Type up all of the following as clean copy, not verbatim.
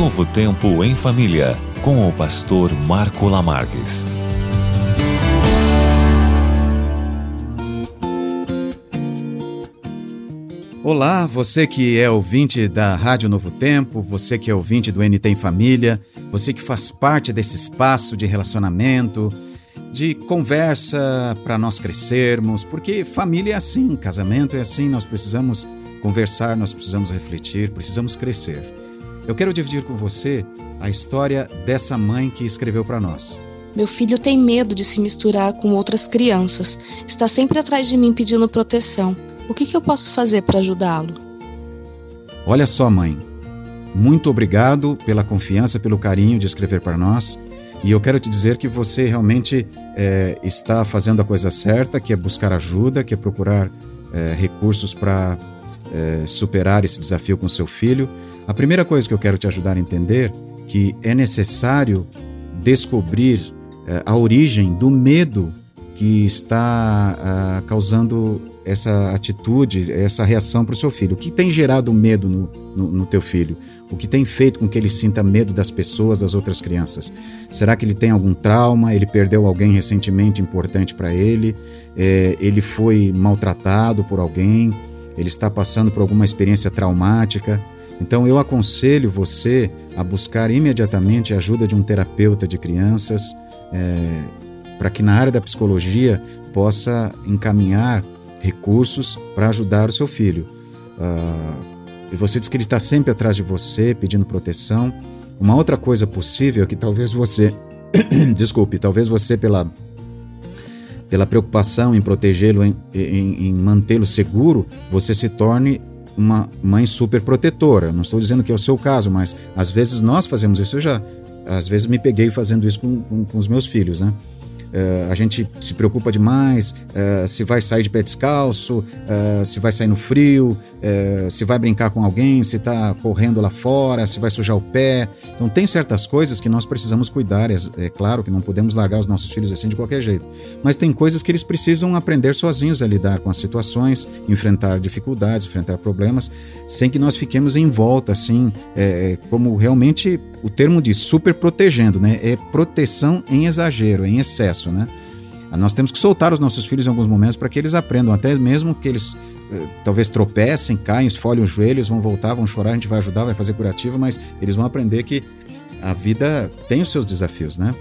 Novo Tempo em Família, com o pastor Marco Lamarques. Olá, você que é ouvinte da Rádio Novo Tempo, você que é ouvinte do NT em Família, você que faz parte desse espaço de relacionamento, de conversa para nós crescermos, porque família é assim, casamento é assim, nós precisamos conversar, nós precisamos refletir, precisamos crescer. Eu quero dividir com você a história dessa mãe que escreveu para nós. Meu filho tem medo de se misturar com outras crianças, está sempre atrás de mim pedindo proteção. O que eu posso fazer para ajudá-lo? Olha só, mãe, muito obrigado pela confiança, pelo carinho de escrever para nós. E eu quero te dizer que você realmente está fazendo a coisa certa, que é buscar ajuda, que é procurar recursos para superar esse desafio com seu filho. A primeira coisa que eu quero te ajudar a entender é que é necessário descobrir a origem do medo que está causando essa atitude, essa reação para o seu filho. O que tem gerado medo no teu filho? O que tem feito com que ele sinta medo das pessoas, das outras crianças? Será que ele tem algum trauma? Ele perdeu alguém recentemente importante para ele? Ele foi maltratado por alguém? Ele está passando por alguma experiência traumática? Então eu aconselho você a buscar imediatamente a ajuda de um terapeuta de crianças, para que na área da psicologia possa encaminhar recursos para ajudar o seu filho. E você diz que ele está sempre atrás de você, pedindo proteção. Uma outra coisa possível é que talvez você, talvez você pela preocupação em protegê-lo, em mantê-lo seguro, você se torne uma mãe super protetora. Não estou dizendo que é o seu caso, mas às vezes nós fazemos isso. Às vezes me peguei fazendo isso com os meus filhos, né? A gente se preocupa demais, se vai sair de pé descalço, se vai sair no frio, se vai brincar com alguém, se está correndo lá fora, se vai sujar o pé. Então tem certas coisas que nós precisamos cuidar. É claro que não podemos largar os nossos filhos assim de qualquer jeito, mas tem coisas que eles precisam aprender sozinhos a lidar com as situações, enfrentar dificuldades, enfrentar problemas, sem que nós fiquemos em volta assim, como realmente o termo diz, super protegendo, né? É proteção em exagero, em excesso, né? Nós temos que soltar os nossos filhos em alguns momentos para que eles aprendam, até mesmo que eles talvez tropecem, caem, esfolhem os joelhos, vão voltar, vão chorar, a gente vai ajudar, vai fazer curativo, mas eles vão aprender que a vida tem os seus desafios, né?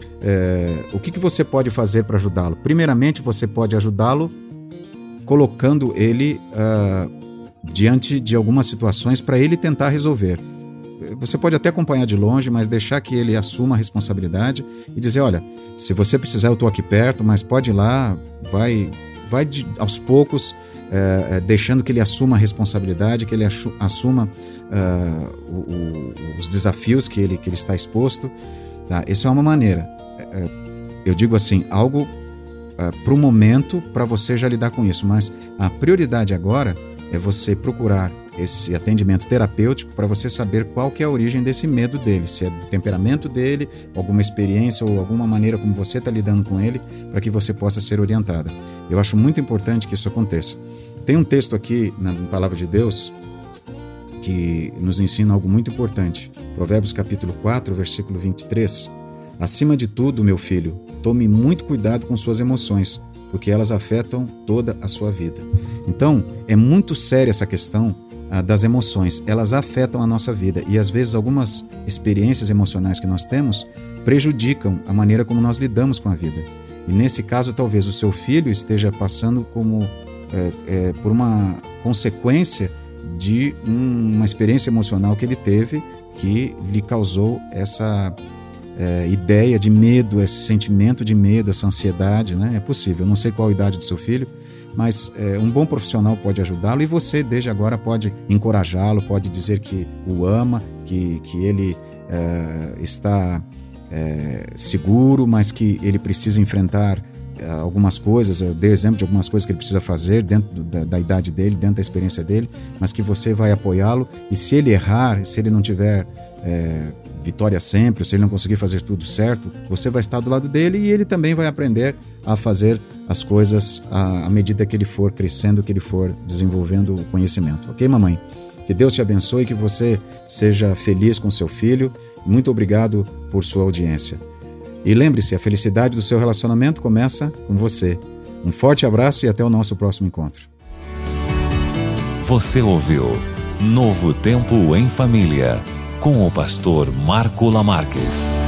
O que você pode fazer para ajudá-lo? Primeiramente, você pode ajudá-lo colocando ele diante de algumas situações para ele tentar resolver. Você pode até acompanhar de longe, mas deixar que ele assuma a responsabilidade e dizer, olha, se você precisar eu estou aqui perto, mas pode ir lá, vai aos poucos, deixando que ele assuma a responsabilidade, que ele assuma os desafios que ele está exposto. Tá? Essa é uma maneira. Eu digo assim, algo para o momento, para você já lidar com isso, mas a prioridade agora é você procurar esse atendimento terapêutico para você saber qual que é a origem desse medo dele, se é do temperamento dele, alguma experiência ou alguma maneira como você está lidando com ele, para que você possa ser orientada. Eu acho muito importante que isso aconteça. Tem um texto aqui na Palavra de Deus que nos ensina algo muito importante. Provérbios capítulo 4, versículo 23. Acima de tudo, meu filho, tome muito cuidado com suas emoções, porque elas afetam toda a sua vida. Então, é muito séria essa questão das emoções. Elas afetam a nossa vida e, às vezes, algumas experiências emocionais que nós temos prejudicam a maneira como nós lidamos com a vida. E, nesse caso, talvez o seu filho esteja passando por uma consequência de uma experiência emocional que ele teve que lhe causou essa ideia de medo, esse sentimento de medo, essa ansiedade, né? É possível, eu não sei qual a idade do seu filho, mas um bom profissional pode ajudá-lo e você, desde agora, pode encorajá-lo, pode dizer que o ama, que ele está seguro, mas que ele precisa enfrentar algumas coisas. Eu dei exemplo de algumas coisas que ele precisa fazer dentro da idade dele, dentro da experiência dele, mas que você vai apoiá-lo e se ele errar, se ele não tiver vitória sempre, ou se ele não conseguir fazer tudo certo, você vai estar do lado dele e ele também vai aprender a fazer as coisas à medida que ele for crescendo, que ele for desenvolvendo o conhecimento. Ok, mamãe? Que Deus te abençoe e que você seja feliz com seu filho. Muito obrigado por sua audiência. E lembre-se, a felicidade do seu relacionamento começa com você. Um forte abraço e até o nosso próximo encontro. Você ouviu Novo Tempo em Família, com o pastor Marco Lamarques.